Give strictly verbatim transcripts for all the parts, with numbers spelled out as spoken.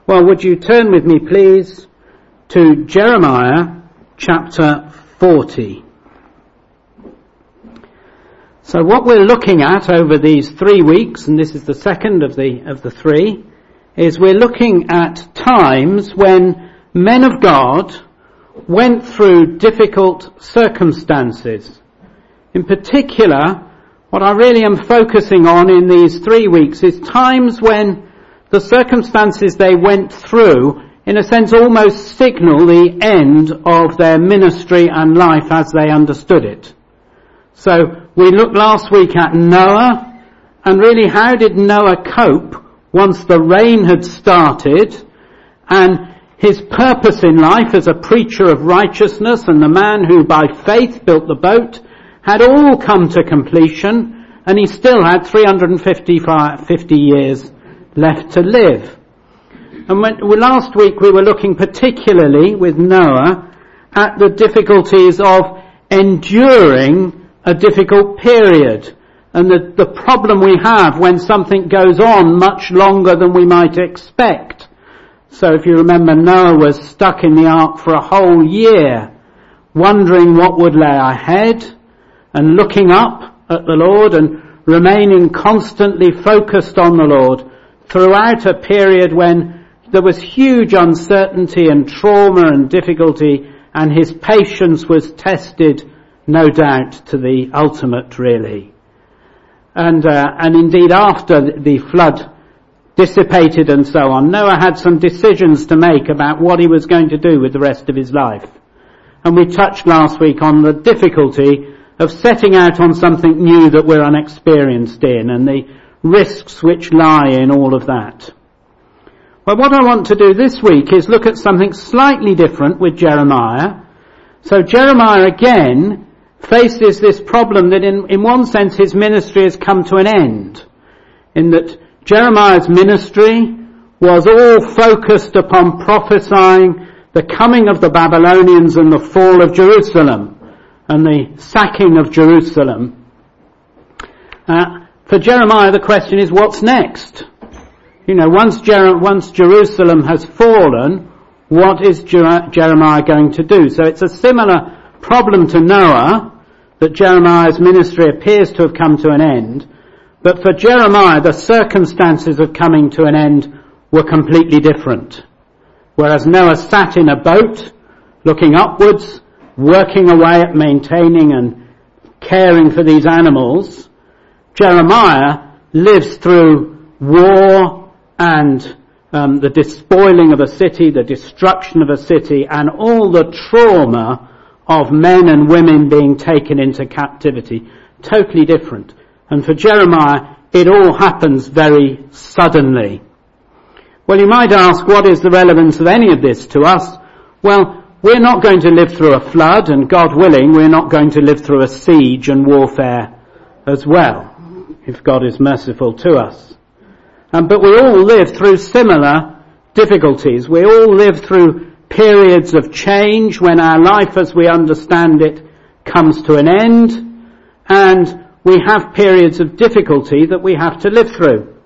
Well, would you turn with me, please, to Jeremiah chapter forty. So what we're looking at over these three weeks, and this is the second of the of the three, is we're looking at times when men of God went through difficult circumstances. In particular, what I really am focusing on in these three weeks is times when the circumstances they went through, in a sense, almost signal the end of their ministry and life as they understood it. So we looked last week at Noah, and really how did Noah cope once the rain had started, and his purpose in life as a preacher of righteousness and the man who by faith built the boat had all come to completion, and he still had three hundred fifty years left to live. And when, well, last week we were looking particularly with Noah at the difficulties of enduring a difficult period, and the, the problem we have when something goes on much longer than we might expect. So if you remember, Noah was stuck in the ark for a whole year, wondering what would lay ahead, and looking up at the Lord and remaining constantly focused on the Lord throughout a period when there was huge uncertainty and trauma and difficulty, and his patience was tested, no doubt, to the ultimate, really. And uh, and indeed, after the flood dissipated and so on, Noah had some decisions to make about what he was going to do with the rest of his life. And we touched last week on the difficulty of setting out on something new that we're unexperienced in, and the risks which lie in all of that. Well, what I want to do this week is look at something slightly different with Jeremiah. So Jeremiah again faces this problem that in, in one sense his ministry has come to an end, in that Jeremiah's ministry was all focused upon prophesying the coming of the Babylonians and the fall of Jerusalem and the sacking of Jerusalem. Uh, for Jeremiah the question is, what's next? You know, once, Jer- once Jerusalem has fallen, what is Jer- Jeremiah going to do? So it's a similar problem to Noah, that Jeremiah's ministry appears to have come to an end. But for Jeremiah, the circumstances of coming to an end were completely different. Whereas Noah sat in a boat, looking upwards, working away at maintaining and caring for these animals, Jeremiah lives through war and um, the despoiling of a city, the destruction of a city, and all the trauma of men and women being taken into captivity. Totally different. And for Jeremiah, it all happens very suddenly. Well, you might ask, what is the relevance of any of this to us? Well, we're not going to live through a flood, and God willing, we're not going to live through a siege and warfare as well, if God is merciful to us. Um, but we all live through similar difficulties. We all live through periods of change when our life as we understand it comes to an end, and we have periods of difficulty that we have to live through.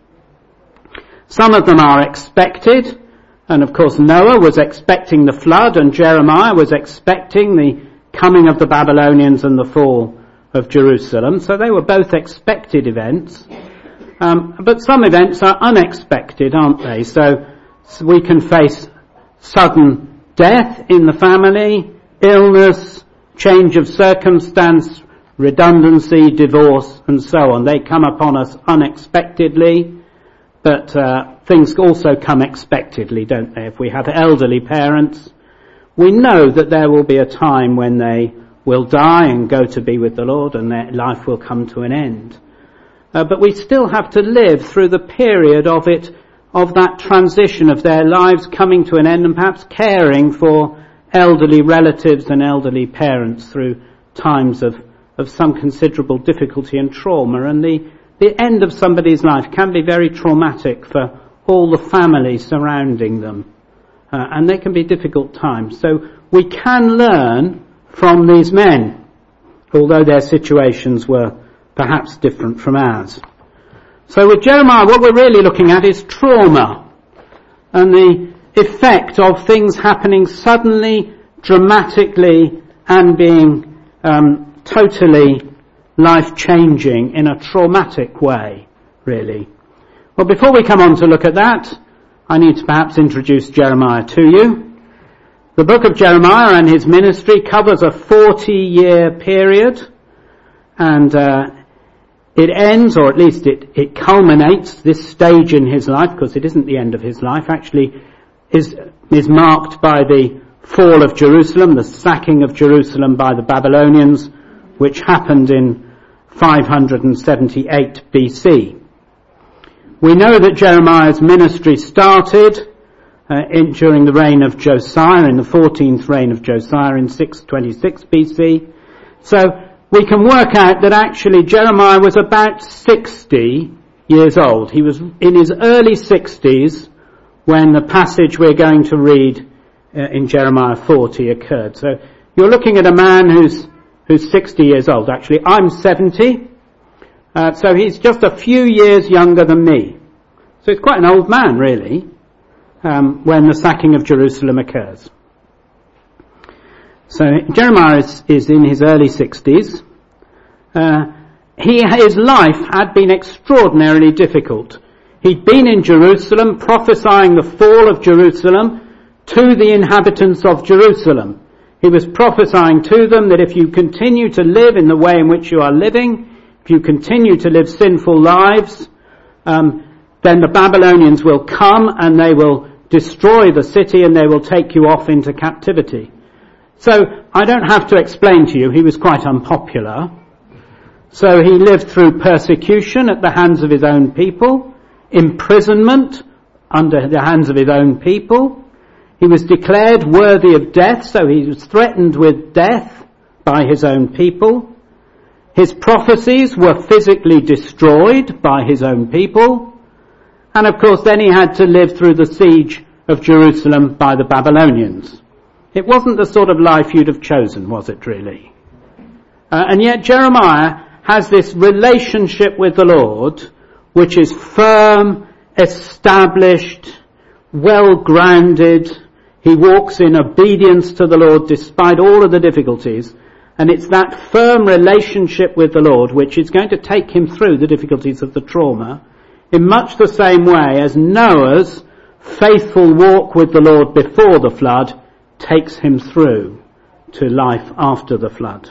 Some of them are expected, and of course Noah was expecting the flood, and Jeremiah was expecting the coming of the Babylonians and the fall of Jerusalem. So they were both expected events. Um, but some events are unexpected, aren't they? So, so we can face sudden death in the family, illness, change of circumstance, redundancy, divorce, and so on. They come upon us unexpectedly, but uh, things also come expectedly, don't they? If we have elderly parents, we know that there will be a time when they will die and go to be with the Lord, and their life will come to an end. Uh, but we still have to live through the period of it, of that transition of their lives coming to an end, and perhaps caring for elderly relatives and elderly parents through times of, of some considerable difficulty and trauma. And the, the end of somebody's life can be very traumatic for all the family surrounding them. Uh, and they can be difficult times. So we can learn from these men, although their situations were perhaps different from ours. So with Jeremiah, what we're really looking at is trauma. and the effect of things happening suddenly, dramatically, and being um, totally life-changing in a traumatic way, really. Well, before we come on to look at that, I need to perhaps introduce Jeremiah to you. The book of Jeremiah and his ministry covers a forty-year period, and uh, it ends, or at least it, it culminates, this stage in his life, because it isn't the end of his life, actually is, is marked by the fall of Jerusalem, the sacking of Jerusalem by the Babylonians, which happened in five hundred seventy-eight B C. We know that Jeremiah's ministry started uh, in, during the reign of Josiah, in the fourteenth reign of Josiah in six twenty-six B C. So we can work out that actually Jeremiah was about sixty years old. He was in his early sixties when the passage we're going to read uh, in Jeremiah forty occurred. So you're looking at a man who's who's sixty years old. Actually, I'm seventy. Uh, so he's just a few years younger than me. So he's quite an old man, really, um, when the sacking of Jerusalem occurs. So Jeremiah is, is in his early sixties. Uh, he, his life had been extraordinarily difficult. He'd been in Jerusalem prophesying the fall of Jerusalem to the inhabitants of Jerusalem. He was prophesying to them that if you continue to live in the way in which you are living, if you continue to live sinful lives, um, then the Babylonians will come and they will destroy the city and they will take you off into captivity. So I don't have to explain to you, he was quite unpopular. So he lived through persecution at the hands of his own people, imprisonment under the hands of his own people. He was declared worthy of death, so he was threatened with death by his own people. His prophecies were physically destroyed by his own people. And of course then he had to live through the siege of Jerusalem by the Babylonians. It wasn't the sort of life you'd have chosen, was it really? Uh, and yet Jeremiah has this relationship with the Lord which is firm, established, well-grounded. He walks in obedience to the Lord despite all of the difficulties. And it's that firm relationship with the Lord which is going to take him through the difficulties of the trauma in much the same way as Noah's faithful walk with the Lord before the flood takes him through to life after the flood.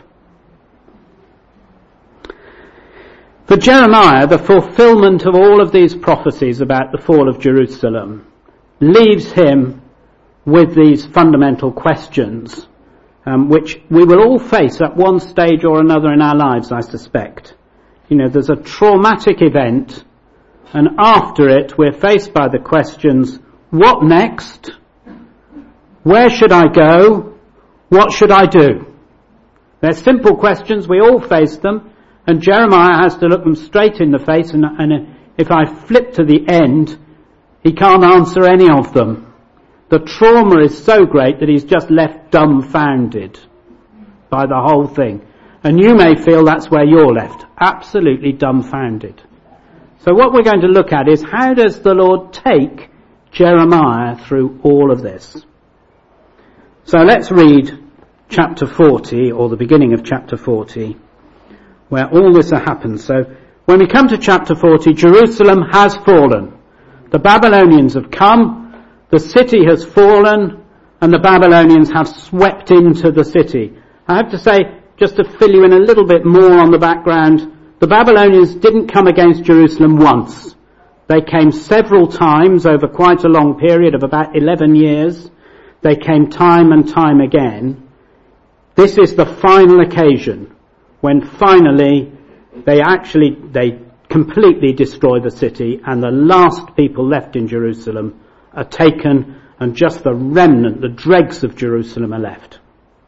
For Jeremiah, the fulfillment of all of these prophecies about the fall of Jerusalem leaves him with these fundamental questions, um, which we will all face at one stage or another in our lives, I suspect. You know, there's a traumatic event, and after it we're faced by the questions, what next? Where should I go? What should I do? They're simple questions, we all face them, and Jeremiah has to look them straight in the face, and, and if I flip to the end, he can't answer any of them. The trauma is so great that he's just left dumbfounded by the whole thing. And you may feel that's where you're left, absolutely dumbfounded. So what we're going to look at is, how does the Lord take Jeremiah through all of this? So let's read chapter forty, or the beginning of chapter forty, where all this happens. So when we come to chapter forty, Jerusalem has fallen. The Babylonians have come. The city has fallen, and the Babylonians have swept into the city. I have to say, just to fill you in a little bit more on the background, the Babylonians didn't come against Jerusalem once. They came several times over quite a long period of about eleven years. They came time and time again. This is the final occasion when finally they actually, they completely destroy the city, and the last people left in Jerusalem are taken, and just the remnant, the dregs of Jerusalem are left.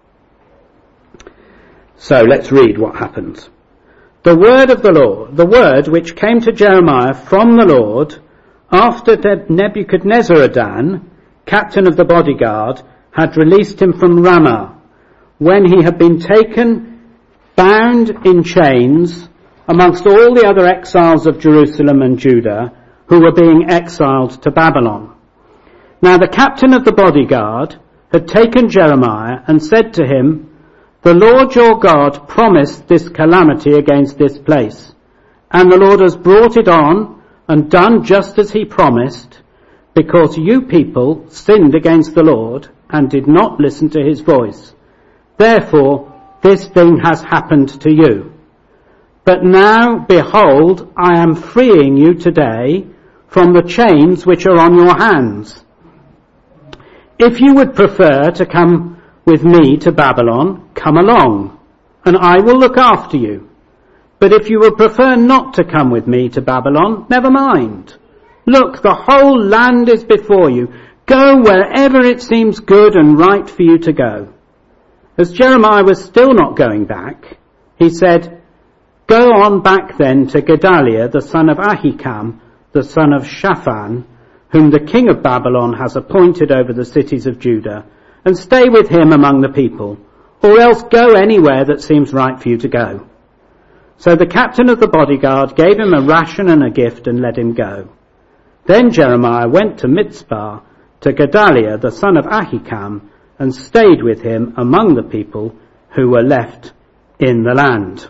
So let's read what happens. The word of the Lord, the word which came to Jeremiah from the Lord after Nebuchadnezzar, captain of the bodyguard, had released him from Ramah, when he had been taken, bound in chains, amongst all the other exiles of Jerusalem and Judah, who were being exiled to Babylon. Now the captain of the bodyguard had taken Jeremiah and said to him, "The Lord your God promised this calamity against this place, and the Lord has brought it on and done just as he promised, because you people sinned against the Lord and did not listen to his voice. Therefore, this thing has happened to you. But now, behold, I am freeing you today from the chains which are on your hands. If you would prefer to come with me to Babylon, come along, and I will look after you. But if you would prefer not to come with me to Babylon, never mind. Look, the whole land is before you. Go wherever it seems good and right for you to go." As Jeremiah was still not going back, he said, "Go on back then to Gedaliah, the son of Ahikam, the son of Shaphan, whom the king of Babylon has appointed over the cities of Judah, and stay with him among the people, or else go anywhere that seems right for you to go." So the captain of the bodyguard gave him a ration and a gift and let him go. Then Jeremiah went to Mizpah, to Gedaliah, the son of Ahikam, and stayed with him among the people who were left in the land.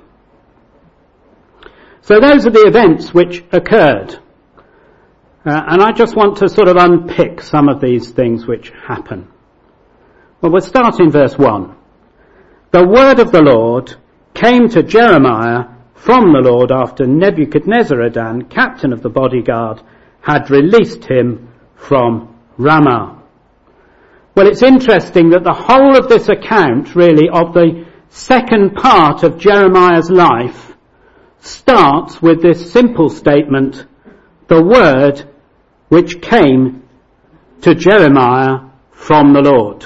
So those are the events which occurred. Uh, and I just want to sort of unpick some of these things which happen. Well, we'll start in verse one. "The word of the Lord came to Jeremiah from the Lord after Nebuchadnezzar, captain of the bodyguard, had released him from Ramah." Well, it's interesting that the whole of this account, really, of the second part of Jeremiah's life starts with this simple statement, "The word which came to Jeremiah from the Lord."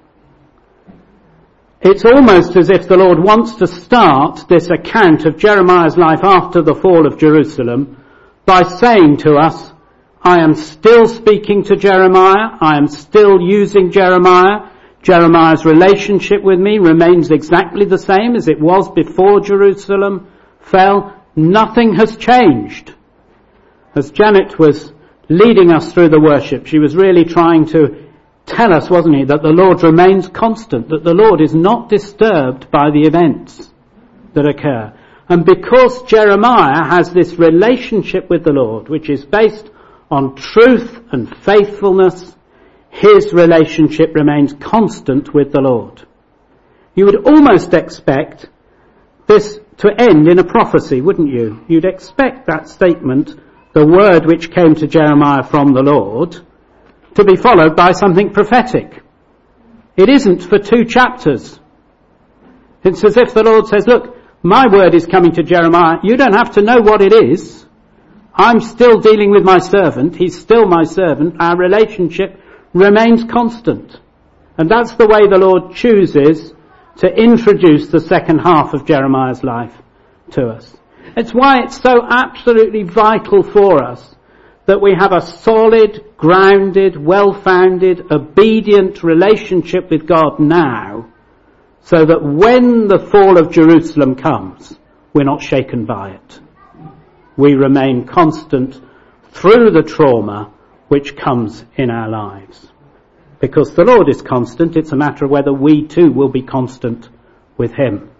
It's almost as if the Lord wants to start this account of Jeremiah's life after the fall of Jerusalem by saying to us, I am still speaking to Jeremiah. I am still using Jeremiah. Jeremiah's relationship with me remains exactly the same as it was before Jerusalem fell. Nothing has changed. As Janet was leading us through the worship, she was really trying to tell us, wasn't he, that the Lord remains constant, that the Lord is not disturbed by the events that occur. And because Jeremiah has this relationship with the Lord, which is based on truth and faithfulness, his relationship remains constant with the Lord. You would almost expect this to end in a prophecy, wouldn't you? You'd expect that statement, "the word which came to Jeremiah from the Lord," to be followed by something prophetic. It isn't for two chapters. It's as if the Lord says, look, my word is coming to Jeremiah. You don't have to know what it is. I'm still dealing with my servant. He's still my servant. Our relationship remains constant. And that's the way the Lord chooses to introduce the second half of Jeremiah's life to us. It's why it's so absolutely vital for us that we have a solid, grounded, well-founded, obedient relationship with God now, so that when the fall of Jerusalem comes, we're not shaken by it. We remain constant through the trauma which comes in our lives. Because the Lord is constant, it's a matter of whether we too will be constant with him.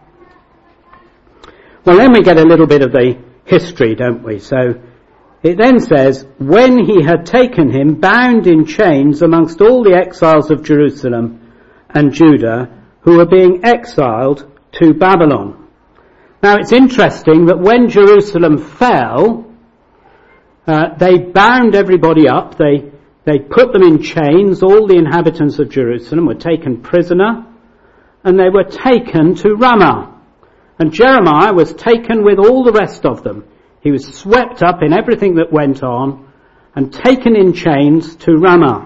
Well, then we get a little bit of the history, don't we? So it then says, when he had taken him bound in chains amongst all the exiles of Jerusalem and Judah who were being exiled to Babylon. Now it's interesting that when Jerusalem fell, uh, they bound everybody up, they, they put them in chains, all the inhabitants of Jerusalem were taken prisoner, and they were taken to Ramah. And Jeremiah was taken with all the rest of them. He was swept up in everything that went on and taken in chains to Ramah.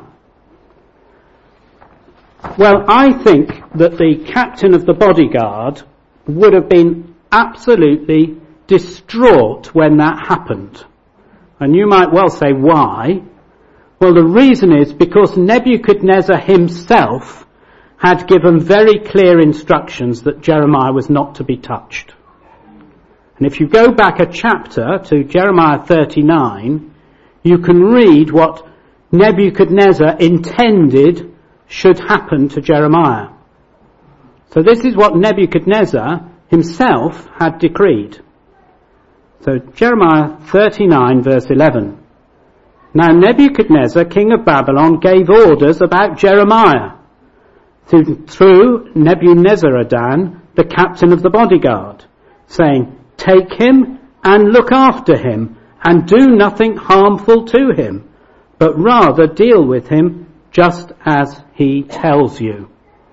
Well, I think that the captain of the bodyguard would have been absolutely distraught when that happened. And you might well say, why? Well, the reason is because Nebuchadnezzar himself had given very clear instructions that Jeremiah was not to be touched. And if you go back a chapter to Jeremiah thirty-nine, you can read what Nebuchadnezzar intended should happen to Jeremiah. So this is what Nebuchadnezzar himself had decreed. So Jeremiah thirty-nine verse eleven. Now Nebuchadnezzar, king of Babylon, gave orders about Jeremiah through, through Nebuzaradan, the captain of the bodyguard, saying, take him and look after him, and do nothing harmful to him, but rather deal with him just as he tells you.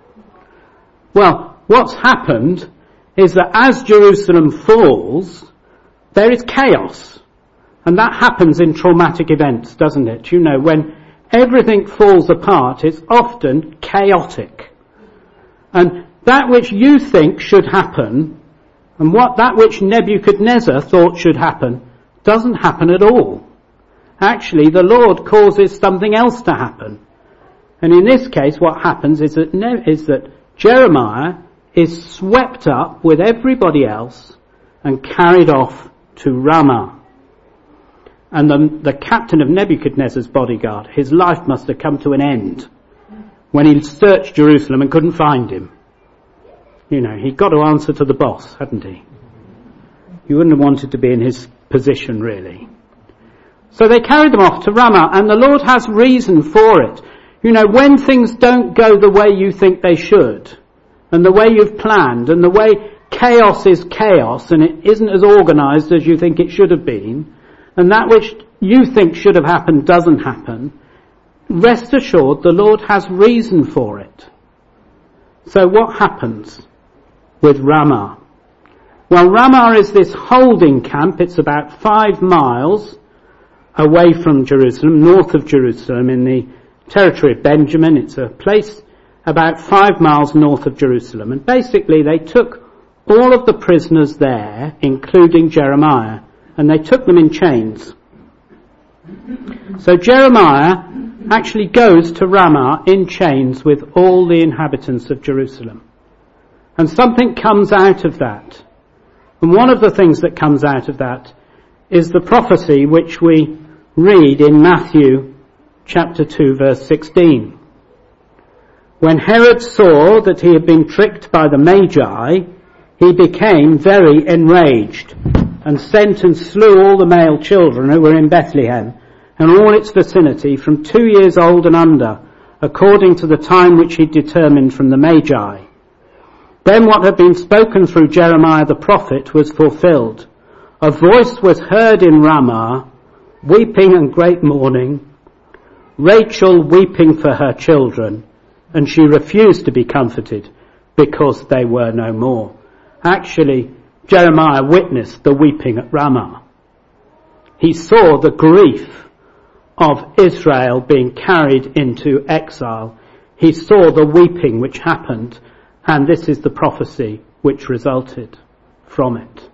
Well, what's happened is that as Jerusalem falls, there is chaos. And that happens in traumatic events, doesn't it? You know, when everything falls apart, it's often chaotic. And that which you think should happen, and what that which Nebuchadnezzar thought should happen, doesn't happen at all. Actually, the Lord causes something else to happen. And in this case, what happens is that, ne- is that Jeremiah is swept up with everybody else and carried off to Ramah. And the, the captain of Nebuchadnezzar's bodyguard, his life must have come to an end when he searched Jerusalem and couldn't find him. You know, he'd got to answer to the boss, hadn't he? He wouldn't have wanted to be in his position, really. So they carried them off to Ramah, and the Lord has reason for it. You know, when things don't go the way you think they should, and the way you've planned, and the way chaos is chaos, and it isn't as organised as you think it should have been, and that which you think should have happened doesn't happen, rest assured the Lord has reason for it. So what happens with Ramah? Well, Ramah is this holding camp. It's about five miles away from Jerusalem, north of Jerusalem, in the territory of Benjamin. It's a place about five miles north of Jerusalem. And basically they took all of the prisoners there, including Jeremiah, and they took them in chains. So Jeremiah actually goes to Ramah in chains with all the inhabitants of Jerusalem. And something comes out of that. And one of the things that comes out of that is the prophecy which we read in Matthew chapter two verse sixteen. When Herod saw that he had been tricked by the Magi, he became very enraged and sent and slew all the male children who were in Bethlehem and all its vicinity from two years old and under, according to the time which he determined from the Magi. Then what had been spoken through Jeremiah the prophet was fulfilled. A voice was heard in Ramah, weeping and great mourning, Rachel weeping for her children, and she refused to be comforted because they were no more. Actually, Jeremiah witnessed the weeping at Ramah. He saw the grief of Israel being carried into exile. He saw the weeping which happened, and this is the prophecy which resulted from it.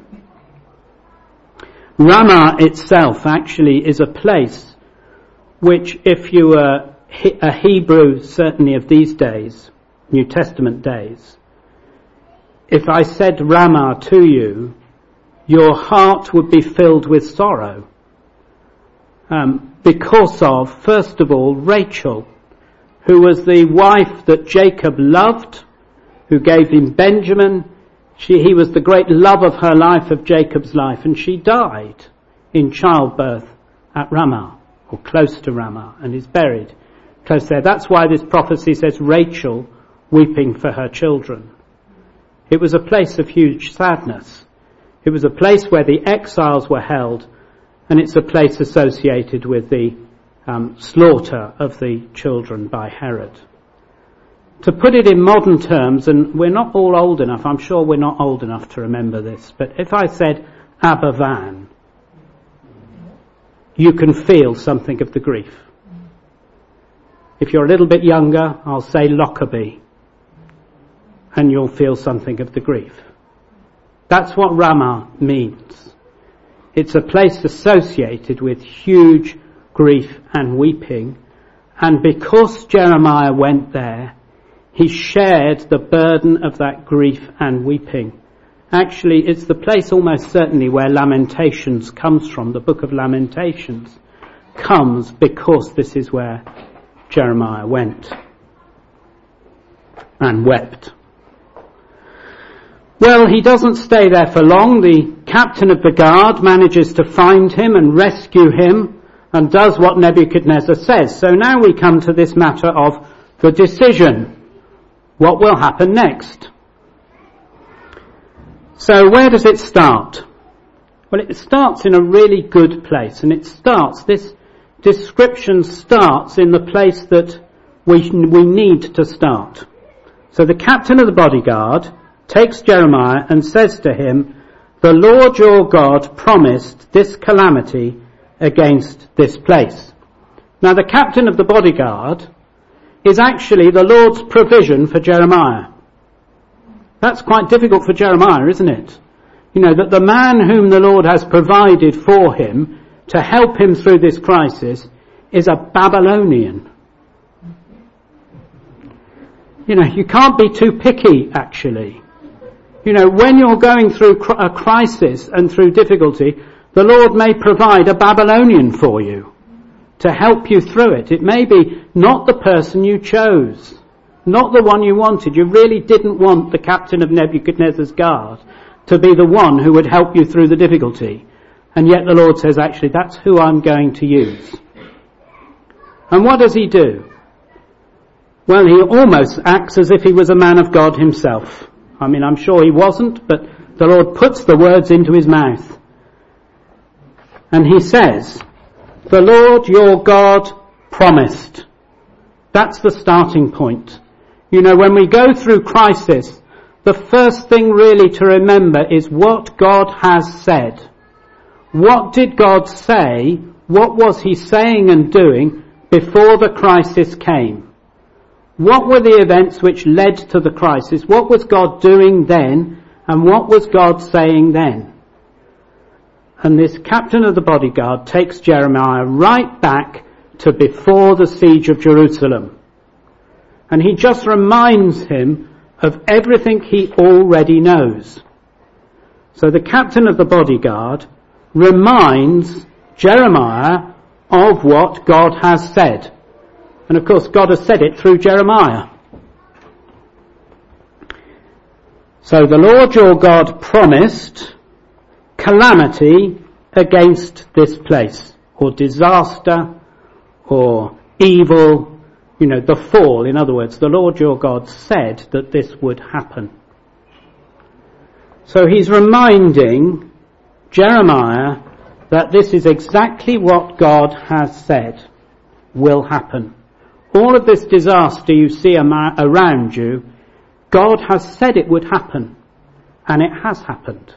Ramah itself actually is a place which, if you were a Hebrew, certainly of these days, New Testament days, if I said Ramah to you, your heart would be filled with sorrow. Um, because of, first of all, Rachel, who was the wife that Jacob loved, who gave him Benjamin. She, he was the great love of her life, of Jacob's life, and she died in childbirth at Ramah, or close to Ramah, and is buried close there. That's why this prophecy says Rachel weeping for her children. It was a place of huge sadness. It was a place where the exiles were held, and it's a place associated with the um, slaughter of the children by Herod. To put it in modern terms, and we're not all old enough, I'm sure we're not old enough to remember this, but if I said Aberfan, you can feel something of the grief. If you're a little bit younger, I'll say Lockerbie, and you'll feel something of the grief. That's what Ramah means. It's a place associated with huge grief and weeping, and because Jeremiah went there, he shared the burden of that grief and weeping. Actually, it's the place almost certainly where Lamentations comes from, the book of Lamentations. comes because this is where Jeremiah went and wept. Well, he doesn't stay there for long. The captain of the guard manages to find him and rescue him and does what Nebuchadnezzar says. So now we come to this matter of the decision. What will happen next? So where does it start? Well, it starts in a really good place, and it starts, this description starts in the place that we, we need to start. So the captain of the bodyguard takes Jeremiah and says to him, "The Lord your God promised this calamity against this place." Now the captain of the bodyguard is actually the Lord's provision for Jeremiah. That's quite difficult for Jeremiah, isn't it? You know, that the man whom the Lord has provided for him to help him through this crisis is a Babylonian. You know, you can't be too picky, actually. You know, when you're going through a crisis and through difficulty, the Lord may provide a Babylonian for you to help you through it. It may be not the person you chose, not the one you wanted. You really didn't want the captain of Nebuchadnezzar's guard to be the one who would help you through the difficulty. And yet the Lord says, actually, that's who I'm going to use. And what does he do? Well, he almost acts as if he was a man of God himself. I mean, I'm sure he wasn't, but the Lord puts the words into his mouth. And he says, "The Lord your God promised." That's the starting point. You know, when we go through crisis, the first thing really to remember is what God has said. What did God say? What was he saying and doing before the crisis came? What were the events which led to the crisis? What was God doing then? And what was God saying then? And this captain of the bodyguard takes Jeremiah right back to before the siege of Jerusalem. And he just reminds him of everything he already knows. So the captain of the bodyguard reminds Jeremiah of what God has said. And of course, God has said it through Jeremiah. So the Lord your God promised calamity against this place, or disaster, or evil, you know, the fall. In other words, the Lord your God said that this would happen. So he's reminding Jeremiah that this is exactly what God has said will happen. All of this disaster you see around you, God has said it would happen, and it has happened.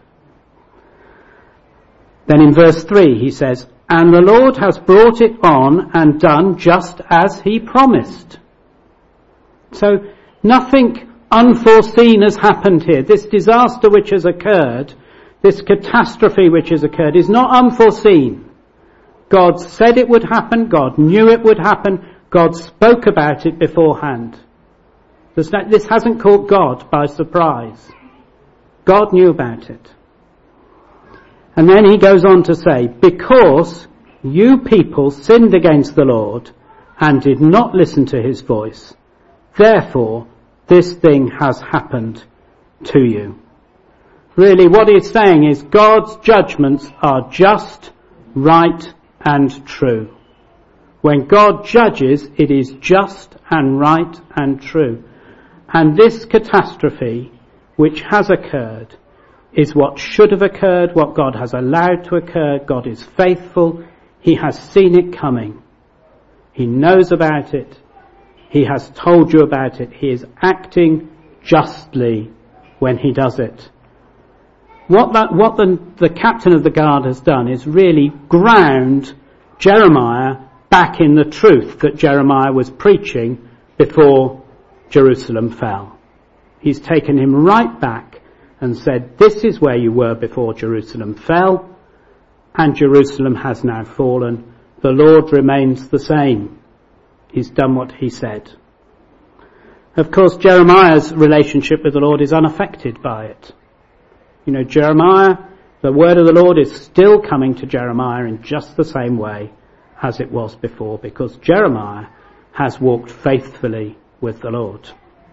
Then in verse three he says, "And the Lord has brought it on and done just as he promised." So nothing unforeseen has happened here. This disaster which has occurred, this catastrophe which has occurred, is not unforeseen. God said it would happen, God knew it would happen, God spoke about it beforehand. This hasn't caught God by surprise. God knew about it. And then he goes on to say, "Because you people sinned against the Lord and did not listen to his voice, therefore this thing has happened to you." Really what he's saying is God's judgments are just, right and true. When God judges, it is just and right and true. And this catastrophe, which has occurred, is what should have occurred, what God has allowed to occur. God is faithful. He has seen it coming. He knows about it. He has told you about it. He is acting justly when he does it. What, that, what the, the captain of the guard has done is really ground Jeremiah back in the truth that Jeremiah was preaching before Jerusalem fell. He's taken him right back and said, this is where you were before Jerusalem fell, and Jerusalem has now fallen. The Lord remains the same. He's done what he said. Of course, Jeremiah's relationship with the Lord is unaffected by it. You know, Jeremiah, the word of the Lord is still coming to Jeremiah in just the same way as it was before, because Jeremiah has walked faithfully with the Lord.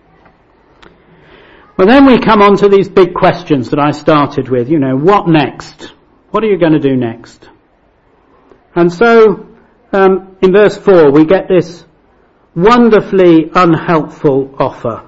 Well, then we come on to these big questions that I started with. You know, what next? What are you going to do next? And so, um, in verse four, we get this wonderfully unhelpful offer.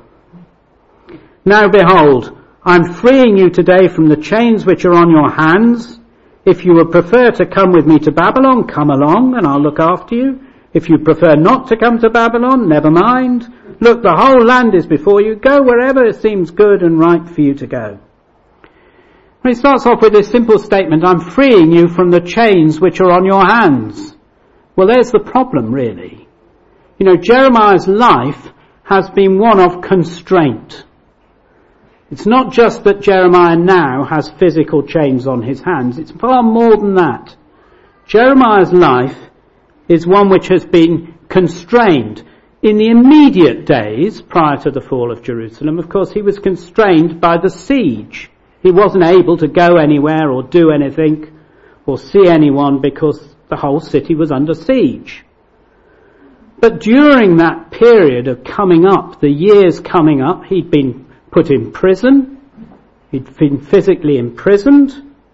Now behold, I'm freeing you today from the chains which are on your hands. If you would prefer to come with me to Babylon, come along and I'll look after you. If you prefer not to come to Babylon, never mind. Look, the whole land is before you. Go wherever it seems good and right for you to go. Well, he starts off with this simple statement, I'm freeing you from the chains which are on your hands. Well, there's the problem, really. You know, Jeremiah's life has been one of constraint. It's not just that Jeremiah now has physical chains on his hands. It's far more than that. Jeremiah's life is one which has been constrained. In the immediate days prior to the fall of Jerusalem, of course, he was constrained by the siege. He wasn't able to go anywhere or do anything or see anyone because the whole city was under siege. But during that period of coming up, the years coming up, he'd been put in prison. He'd been physically imprisoned.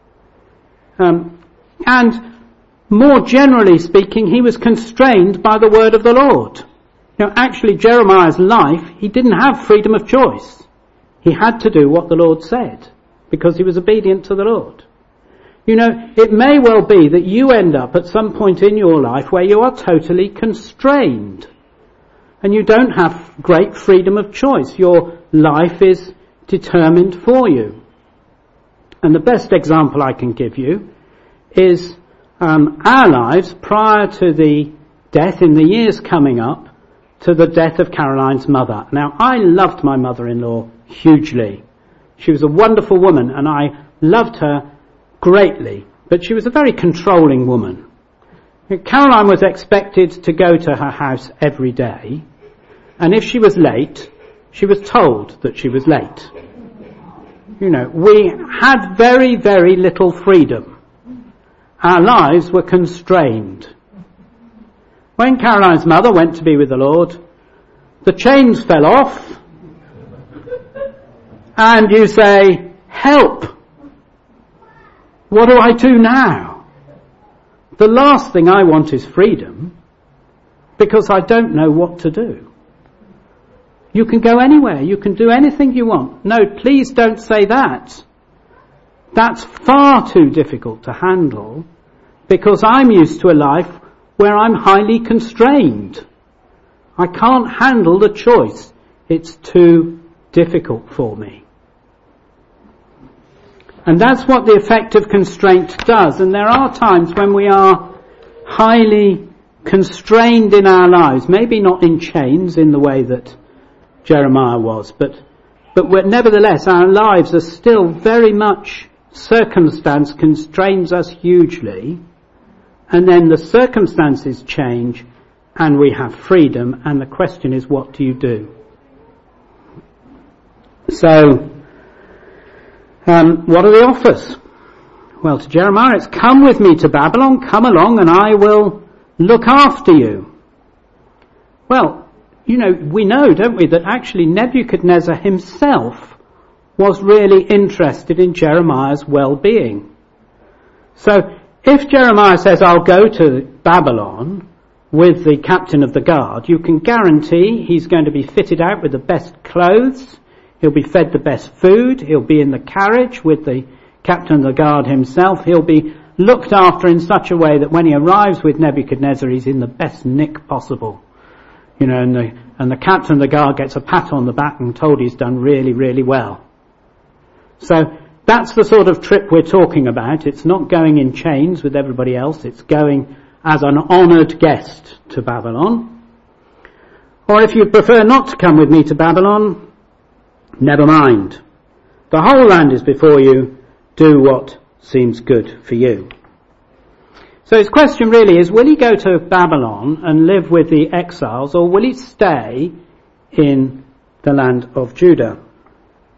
Um, and more generally speaking, he was constrained by the word of the Lord. You know, actually Jeremiah's life, he didn't have freedom of choice. He had to do what the Lord said because he was obedient to the Lord. You know, it may well be that you end up at some point in your life where you are totally constrained and you don't have great freedom of choice. Your life is determined for you. And the best example I can give you is um, our lives prior to the death, in the years coming up, to the death of Caroline's mother. Now, I loved my mother-in-law hugely. She was a wonderful woman and I loved her greatly, but she was a very controlling woman. Caroline was expected to go to her house every day, and if she was late, she was told that she was late. You know, we had very, very little freedom. Our lives were constrained. When Caroline's mother went to be with the Lord, the chains fell off, and you say, help! What do I do now? The last thing I want is freedom, because I don't know what to do. You can go anywhere, you can do anything you want. No, please don't say that. That's far too difficult to handle, because I'm used to a life where I'm highly constrained. I can't handle the choice. It's too difficult for me. And that's what the effect of constraint does. And there are times when we are highly constrained in our lives. Maybe not in chains in the way that Jeremiah was, but, but we're, nevertheless our lives are still very much, circumstance constrains us hugely. And then the circumstances change and we have freedom, and the question is, what do you do? So, um, what are the offers? Well, to Jeremiah it's, come with me to Babylon, come along and I will look after you. Well, you know, we know, don't we, that actually Nebuchadnezzar himself was really interested in Jeremiah's well-being. So, if Jeremiah says, I'll go to Babylon with the captain of the guard, you can guarantee he's going to be fitted out with the best clothes, he'll be fed the best food, he'll be in the carriage with the captain of the guard himself, he'll be looked after in such a way that when he arrives with Nebuchadnezzar, he's in the best nick possible. You know, and the, and the captain of the guard gets a pat on the back and told he's done really, really well. So, that's the sort of trip we're talking about. It's not going in chains with everybody else. It's going as an honoured guest to Babylon. Or if you prefer not to come with me to Babylon, never mind. The whole land is before you. Do what seems good for you. So his question really is, will he go to Babylon and live with the exiles, or will he stay in the land of Judah?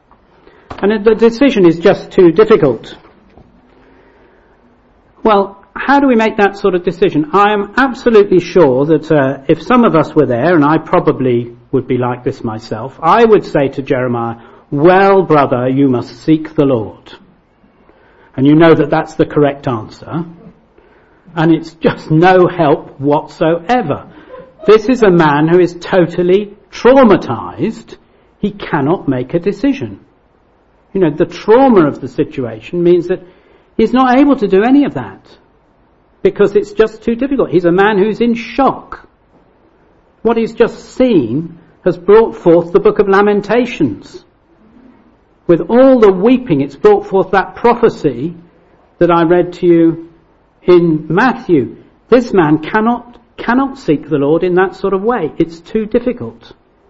And the decision is just too difficult. Well, how do we make that sort of decision? I am absolutely sure that uh, if some of us were there, and I probably would be like this myself, I would say to Jeremiah, well, brother, you must seek the Lord. And you know that that's the correct answer. And it's just no help whatsoever. This is a man who is totally traumatized. He cannot make a decision. You know, the trauma of the situation means that he's not able to do any of that because it's just too difficult. He's a man who's in shock. What he's just seen has brought forth the book of Lamentations. With all the weeping, it's brought forth that prophecy that I read to you in Matthew. This man cannot, cannot seek the Lord in that sort of way. It's too difficult.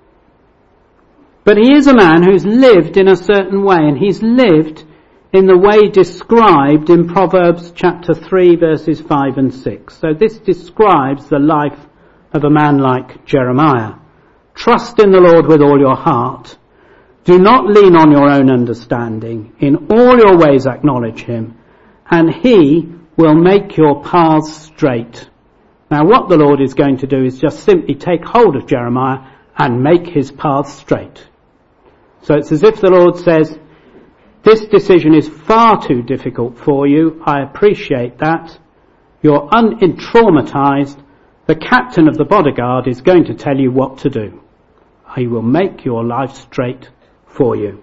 But he is a man who's lived in a certain way, and he's lived in the way described in Proverbs chapter three, verses five and six. So this describes the life of a man like Jeremiah. Trust in the Lord with all your heart. Do not lean on your own understanding. In all your ways acknowledge him, and he will make your paths straight. Now what the Lord is going to do is just simply take hold of Jeremiah and make his paths straight. So it's as if the Lord says, this decision is far too difficult for you. I appreciate that. You're un-traumatized. The captain of the bodyguard is going to tell you what to do. He will make your life straight for you.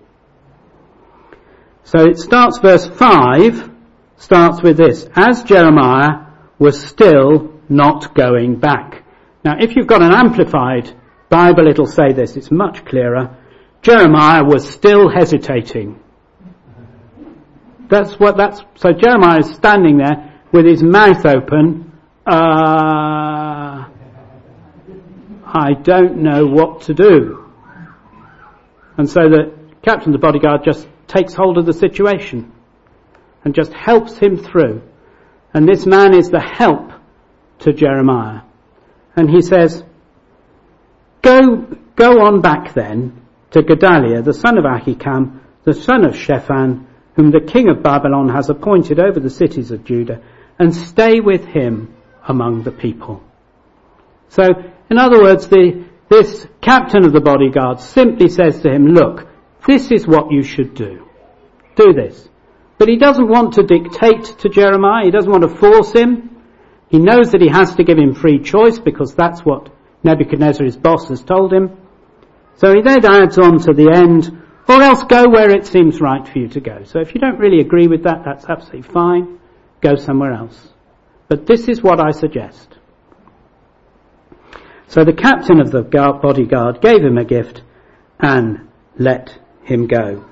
So it starts, verse five starts with this. As Jeremiah was still not going back. Now if you've got an amplified Bible, it'll say this. It's much clearer. Jeremiah was still hesitating. That's what that's, so Jeremiah is standing there with his mouth open. Uh, I don't know what to do. And so the captain of the bodyguard just takes hold of the situation and just helps him through. And this man is the help to Jeremiah. And he says, Go, go on back then to Gedaliah, the son of Ahikam, the son of Shaphan, whom the king of Babylon has appointed over the cities of Judah, and stay with him among the people. So, in other words, the, this captain of the bodyguard simply says to him, look, this is what you should do. Do this. But he doesn't want to dictate to Jeremiah. He doesn't want to force him. He knows that he has to give him free choice because that's what Nebuchadnezzar, his boss, has told him. So he then adds on to the end, or else go where it seems right for you to go. So if you don't really agree with that, that's absolutely fine. Go somewhere else. But this is what I suggest. So the captain of the bodyguard gave him a gift and let him go.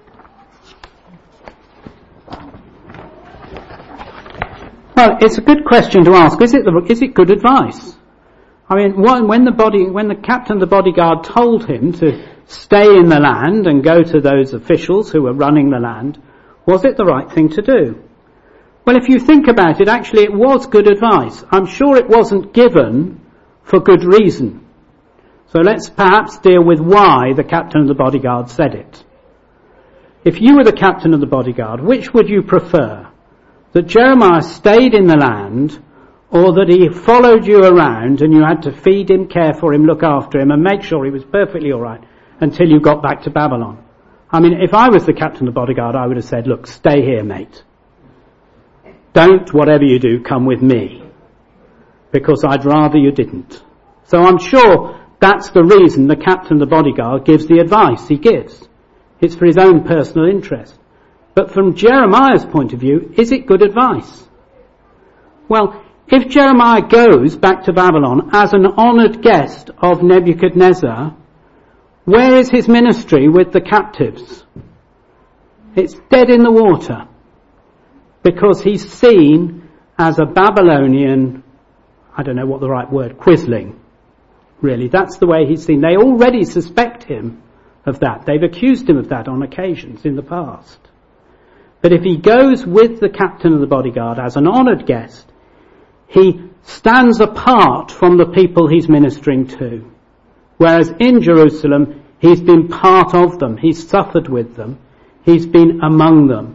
Well, it's a good question to ask. Is it the, is it good advice? I mean, when the body, when the captain of the bodyguard told him to stay in the land and go to those officials who were running the land, was it the right thing to do? Well, if you think about it, actually it was good advice. I'm sure it wasn't given for good reason. So let's perhaps deal with why the captain of the bodyguard said it. If you were the captain of the bodyguard, which would you prefer? That Jeremiah stayed in the land, or that he followed you around and you had to feed him, care for him, look after him and make sure he was perfectly all right until you got back to Babylon? I mean, if I was the captain of the bodyguard, I would have said, look, stay here, mate. Don't, whatever you do, come with me. Because I'd rather you didn't. So I'm sure that's the reason the captain of the bodyguard gives the advice he gives. It's for his own personal interest. But from Jeremiah's point of view, is it good advice? Well, if Jeremiah goes back to Babylon as an honoured guest of Nebuchadnezzar, where is his ministry with the captives? It's dead in the water. Because he's seen as a Babylonian, I don't know what the right word, quisling. Really, that's the way he's seen. They already suspect him of that. They've accused him of that on occasions in the past. But if he goes with the captain of the bodyguard as an honoured guest, he stands apart from the people he's ministering to. Whereas in Jerusalem, he's been part of them. He's suffered with them. He's been among them.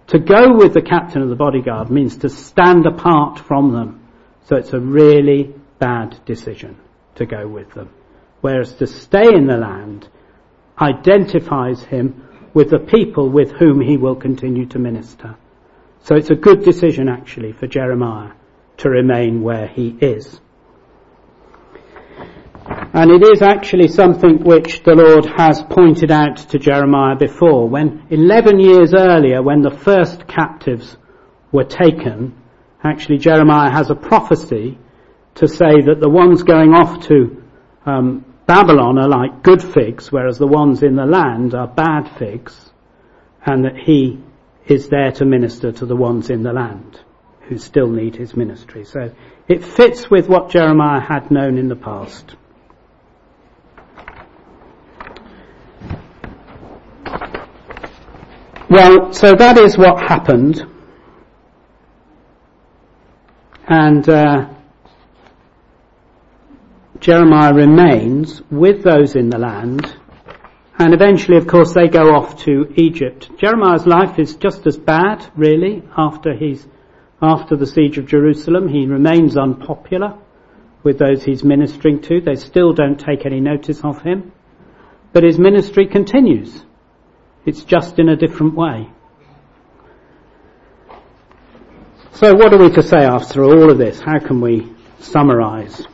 To go with the captain of the bodyguard means to stand apart from them. So it's a really bad decision to go with them. Whereas to stay in the land identifies him with the people with whom he will continue to minister. So it's a good decision actually for Jeremiah to remain where he is. And it is actually something which the Lord has pointed out to Jeremiah before. When eleven years earlier, when the first captives were taken, actually Jeremiah has a prophecy to say that the ones going off to um, Babylon are like good figs, whereas the ones in the land are bad figs, and that he is there to minister to the ones in the land who still need his ministry. So it fits with what Jeremiah had known in the past. Well, so that is what happened. And uh, Jeremiah remains with those in the land. And eventually, of course, they go off to Egypt. Jeremiah's life is just as bad, really, after he's after the siege of Jerusalem. He remains unpopular with those he's ministering to. They still don't take any notice of him. But his ministry continues. It's just in a different way. So what are we to say after all of this? How can we summarise?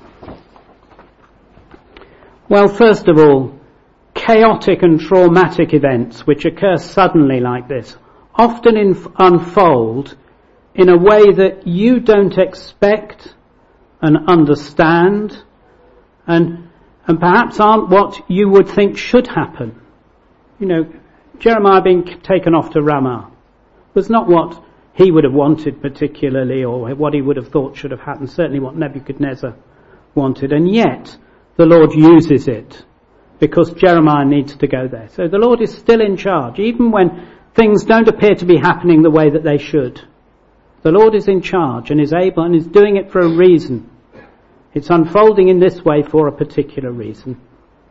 Well, first of all, chaotic and traumatic events which occur suddenly like this often inf- unfold in a way that you don't expect and understand and, and perhaps aren't what you would think should happen. You know, Jeremiah being taken off to Ramah was not what he would have wanted particularly, or what he would have thought should have happened, certainly what Nebuchadnezzar wanted. And yet, the Lord uses it because Jeremiah needs to go there. So the Lord is still in charge, even when things don't appear to be happening the way that they should. The Lord is in charge and is able and is doing it for a reason. It's unfolding in this way for a particular reason.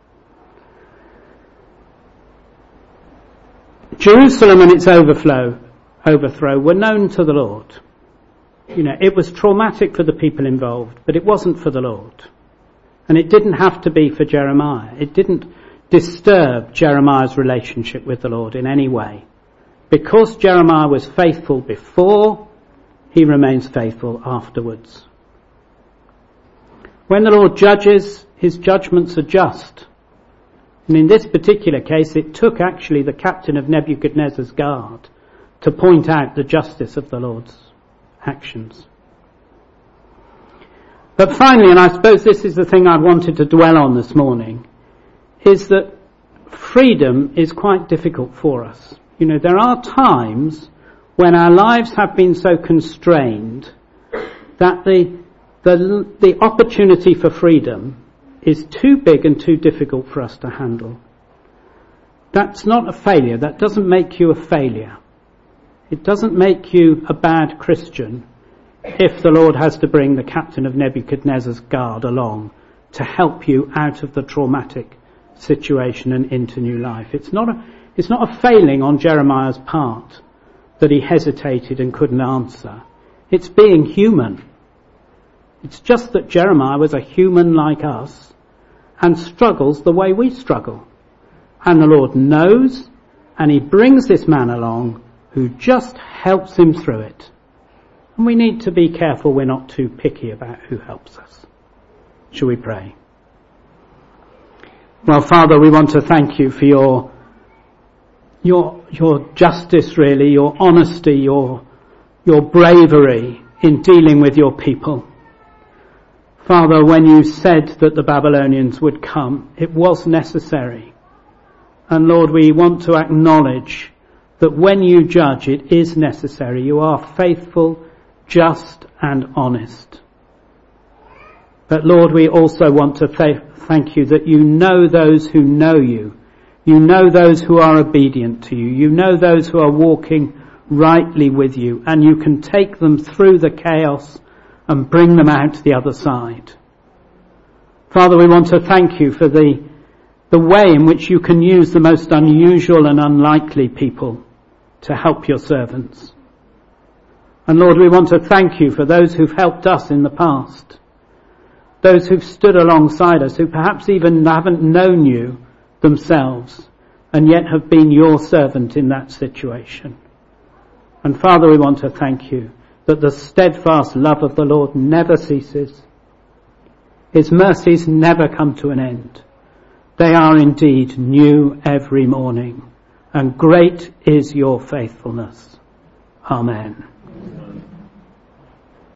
Jerusalem and its overflow, overthrow were known to the Lord. You know, it was traumatic for the people involved, but it wasn't for the Lord. And it didn't have to be for Jeremiah. It didn't disturb Jeremiah's relationship with the Lord in any way. Because Jeremiah was faithful before, he remains faithful afterwards. When the Lord judges, his judgments are just. And in this particular case, it took actually the captain of Nebuchadnezzar's guard to point out the justice of the Lord's actions. But finally, and I suppose this is the thing I wanted to dwell on this morning, is that freedom is quite difficult for us. You know, there are times when our lives have been so constrained that the the, the opportunity for freedom is too big and too difficult for us to handle. That's not a failure. That doesn't make you a failure. It doesn't make you a bad Christian if the Lord has to bring the captain of Nebuchadnezzar's guard along to help you out of the traumatic situation and into new life. It's not a, it's not a failing on Jeremiah's part that he hesitated and couldn't answer. It's being human. It's just that Jeremiah was a human like us and struggles the way we struggle. And the Lord knows, and he brings this man along who just helps him through it. And we need to be careful we're not too picky about who helps us. Shall we pray? Well, Father, we want to thank you for your your your justice, really, your honesty, your your bravery in dealing with your people. Father, when you said that the Babylonians would come, it was necessary. And Lord, we want to acknowledge that when you judge, it is necessary. You are faithful, just and honest. But Lord, we also want to th- thank you that you know those who know you. You know those who are obedient to you. You know those who are walking rightly with you. And you can take them through the chaos and bring them out the other side. Father, we want to thank you for the the way in which you can use the most unusual and unlikely people to help your servants. And Lord, we want to thank you for those who've helped us in the past. Those who've stood alongside us, who perhaps even haven't known you themselves, and yet have been your servant in that situation. And Father, we want to thank you that the steadfast love of the Lord never ceases. His mercies never come to an end. They are indeed new every morning, and great is your faithfulness. Amen.